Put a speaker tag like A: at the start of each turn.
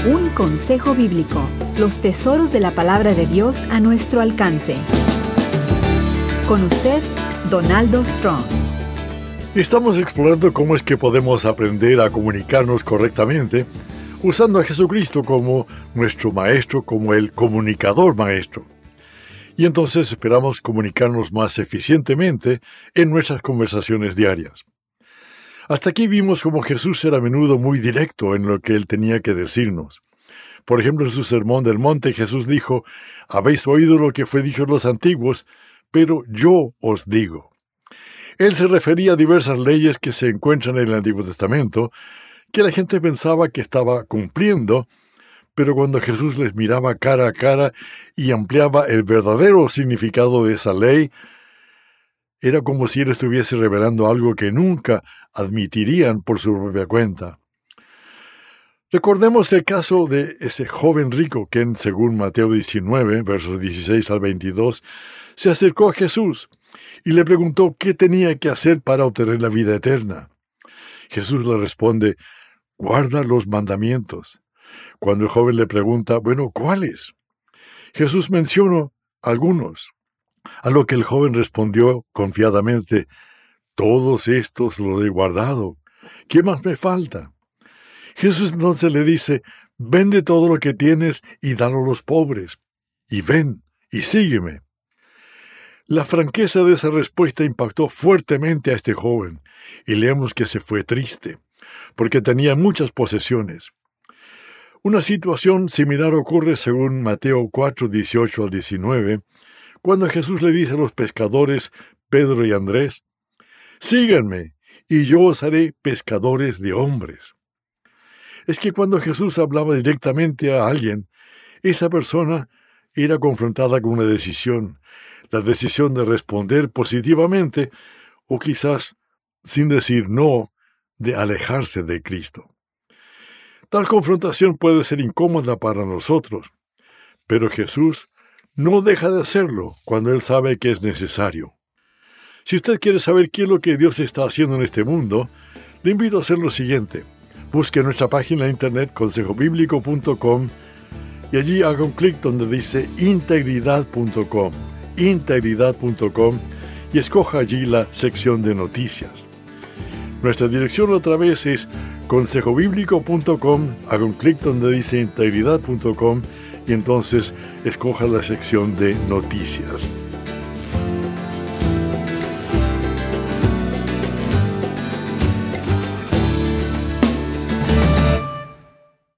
A: Un consejo bíblico. Los tesoros de la palabra de Dios a nuestro alcance. Con usted, Donaldo Strong.
B: Estamos explorando cómo es que podemos aprender a comunicarnos correctamente usando a Jesucristo como nuestro maestro, como el comunicador maestro. Y entonces esperamos comunicarnos más eficientemente en nuestras conversaciones diarias. Hasta aquí vimos cómo Jesús era a menudo muy directo en lo que él tenía que decirnos. Por ejemplo, en su sermón del monte, Jesús dijo: «Habéis oído lo que fue dicho a los antiguos, pero yo os digo». Él se refería a diversas leyes que se encuentran en el Antiguo Testamento, que la gente pensaba que estaba cumpliendo, pero cuando Jesús les miraba cara a cara y ampliaba el verdadero significado de esa ley, era como si él estuviese revelando algo que nunca admitirían por su propia cuenta. Recordemos el caso de ese joven rico que, según Mateo 19, versos 16 al 22, se acercó a Jesús y le preguntó qué tenía que hacer para obtener la vida eterna. Jesús le responde: «Guarda los mandamientos». Cuando el joven le pregunta: «Bueno, ¿cuáles?», Jesús menciona algunos, a lo que el joven respondió confiadamente: «Todos estos los he guardado. ¿Qué más me falta?». Jesús entonces le dice: «Vende todo lo que tienes y dalo a los pobres, y ven y sígueme». La franqueza de esa respuesta impactó fuertemente a este joven, y leemos que se fue triste, porque tenía muchas posesiones. Una situación similar ocurre según Mateo 4, 18 al 19, cuando Jesús le dice a los pescadores Pedro y Andrés: «Síganme, y yo os haré pescadores de hombres». Es que cuando Jesús hablaba directamente a alguien, esa persona era confrontada con una decisión, la decisión de responder positivamente, o quizás, sin decir no, de alejarse de Cristo. Tal confrontación puede ser incómoda para nosotros, pero Jesús no deja de hacerlo cuando Él sabe que es necesario. Si usted quiere saber qué es lo que Dios está haciendo en este mundo, le invito a hacer lo siguiente. Busque nuestra página de internet consejobiblico.com y allí haga un clic donde dice integridad.com, integridad.com, y escoja allí la sección de noticias. Nuestra dirección otra vez es consejobiblico.com, haga un clic donde dice integridad.com y entonces escoja la sección de noticias.